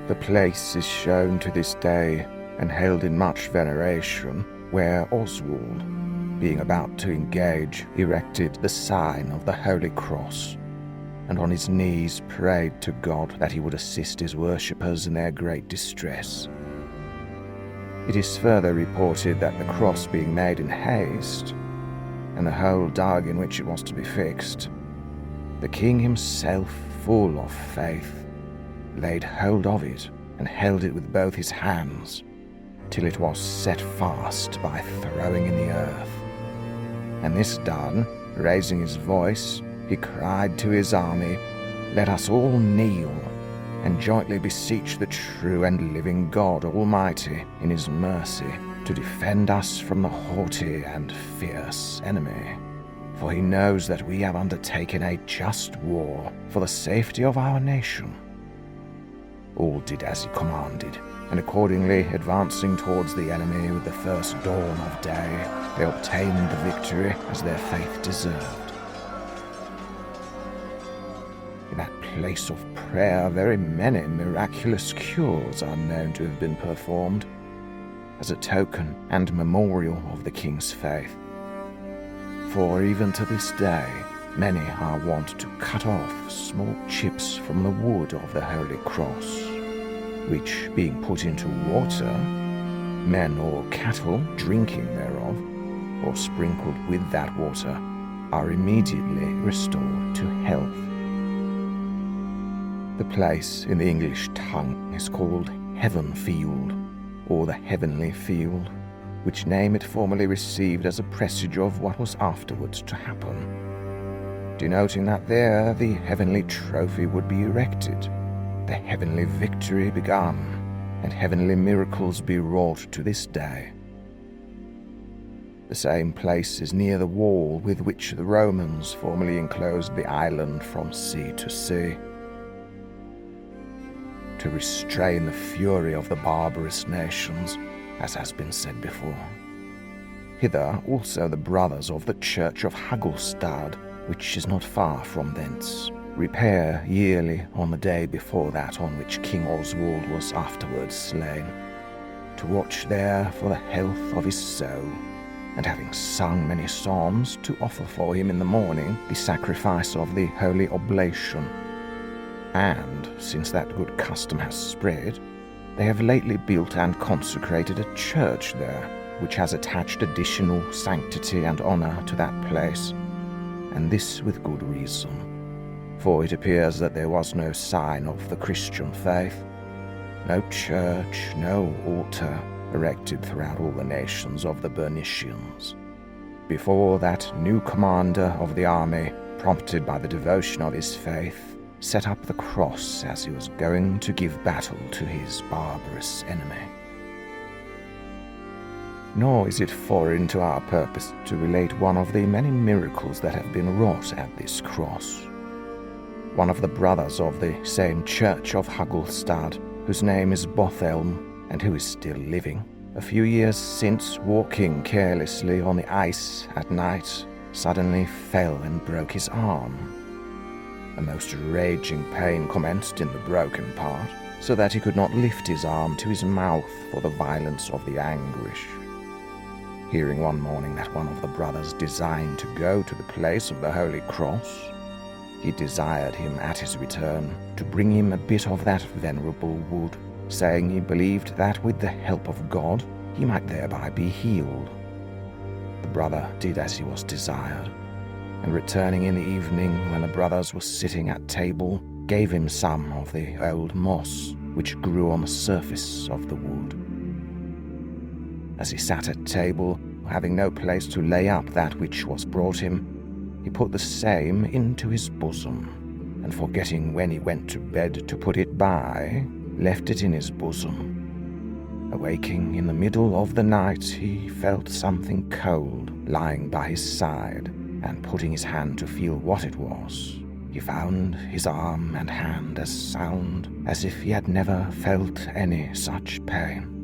The place is shown to this day and held in much veneration, where Oswald, being about to engage, erected the sign of the Holy Cross, and on his knees prayed to God that he would assist his worshippers in their great distress. It is further reported that the cross being made in haste, and the hole dug in which it was to be fixed, the king himself, full of faith, laid hold of it and held it with both his hands, till it was set fast by throwing in the earth. And this done, raising his voice, he cried to his army, "Let us all kneel, and jointly beseech the true and living God Almighty in his mercy to defend us from the haughty and fierce enemy. For he knows that we have undertaken a just war for the safety of our nation." All did as he commanded, and accordingly, advancing towards the enemy with the first dawn of day, they obtained the victory as their faith deserved. In that place of prayer, very many miraculous cures are known to have been performed, as a token and memorial of the king's faith. For even to this day, many are wont to cut off small chips from the wood of the Holy Cross, which, being put into water, men or cattle drinking thereof, or sprinkled with that water, are immediately restored to health. The place in the English tongue is called Heavenfield, or the Heavenly Field, which name it formerly received as a presage of what was afterwards to happen, denoting that there the heavenly trophy would be erected, the heavenly victory begun, and heavenly miracles be wrought to this day. The same place is near the wall with which the Romans formerly enclosed the island from sea to sea, to restrain the fury of the barbarous nations, as has been said before. Hither also the brothers of the church of Hagulstad, which is not far from thence, repair yearly on the day before that on which King Oswald was afterwards slain, to watch there for the health of his soul, and having sung many psalms, to offer for him in the morning the sacrifice of the holy oblation. And, since that good custom has spread, they have lately built and consecrated a church there, which has attached additional sanctity and honour to that place, and this with good reason. For it appears that there was no sign of the Christian faith, no church, no altar erected throughout all the nations of the Bernicians, before that new commander of the army, prompted by the devotion of his faith, set up the cross as he was going to give battle to his barbarous enemy. Nor is it foreign to our purpose to relate one of the many miracles that have been wrought at this cross. One of the brothers of the same church of Hagulstad, whose name is Bothelm, and who is still living, a few years since, walking carelessly on the ice at night, suddenly fell and broke his arm. A most raging pain commenced in the broken part, so that he could not lift his arm to his mouth for the violence of the anguish. Hearing one morning that one of the brothers designed to go to the place of the Holy Cross, he desired him at his return to bring him a bit of that venerable wood, saying he believed that with the help of God he might thereby be healed. The brother did as he was desired, and returning in the evening when the brothers were sitting at table, gave him some of the old moss which grew on the surface of the wood. As he sat at table, having no place to lay up that which was brought him, he put the same into his bosom, and forgetting when he went to bed to put it by, left it in his bosom. Awaking in the middle of the night, he felt something cold lying by his side, and putting his hand to feel what it was, he found his arm and hand as sound as if he had never felt any such pain.